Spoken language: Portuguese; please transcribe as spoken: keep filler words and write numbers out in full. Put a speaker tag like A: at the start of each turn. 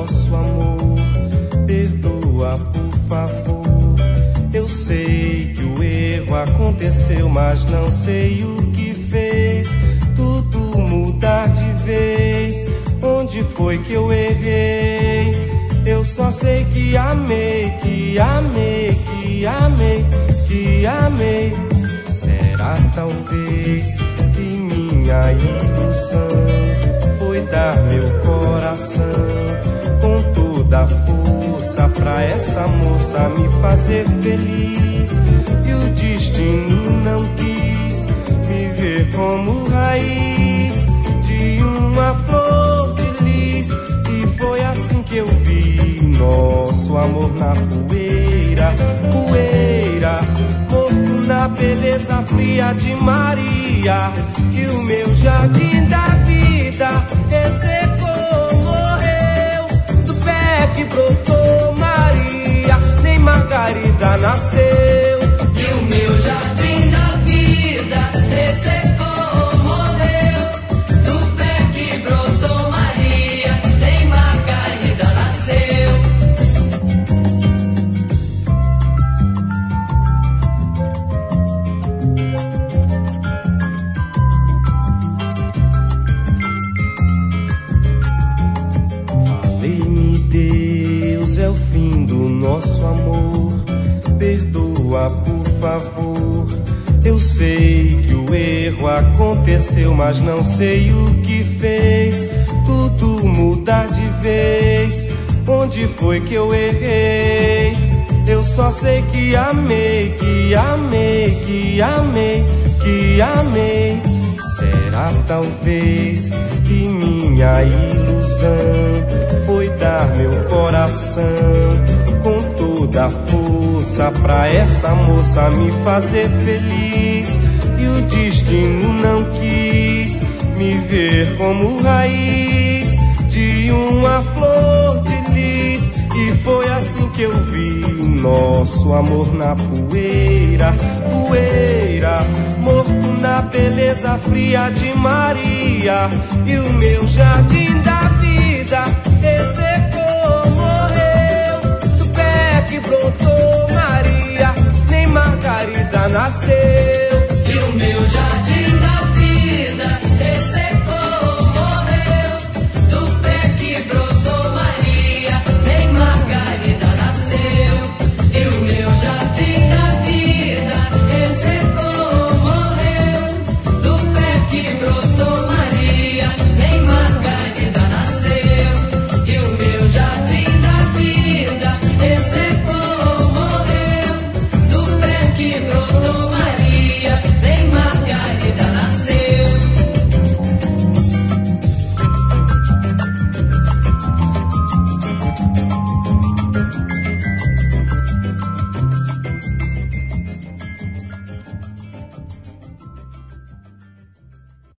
A: nosso amor. Perdoa, por favor. Eu sei que o erro aconteceu, mas não sei o que fez tudo mudar de vez. Onde foi que eu errei? Eu só sei que amei, que amei, que amei, que amei. Será talvez que minha ilusão foi dar meu coração com toda a força pra essa moça me fazer feliz. E o destino não quis me ver como raiz de uma flor de lis. E foi assim que eu vi nosso amor na poeira, poeira, morto na beleza fria de Maria. E o meu jardim da vida ressecou, morreu do pé que brotou Maria, nem Margarida nasceu.
B: E o meu jardim da vida ressecou, morreu do pé que brotou Maria, nem Margarida nasceu.
A: Falei-me, Deus, é o fim do nosso amor. Perdoa, por favor. Eu sei que o erro aconteceu, mas não sei o que fez tudo mudar de vez. Onde foi que eu errei? Eu só sei que amei, que amei, que amei, que amei. Será talvez que minha ilusão foi dar meu coração com toda a força pra essa moça me fazer feliz. E o destino não quis me ver como raiz de uma flor de lis. E foi assim que eu vi nosso amor na poeira, poeira, morto na beleza fria de Maria. E o meu jardim da vida ressecou, morreu do pé que brotou Maria, nem Margarida nasceu.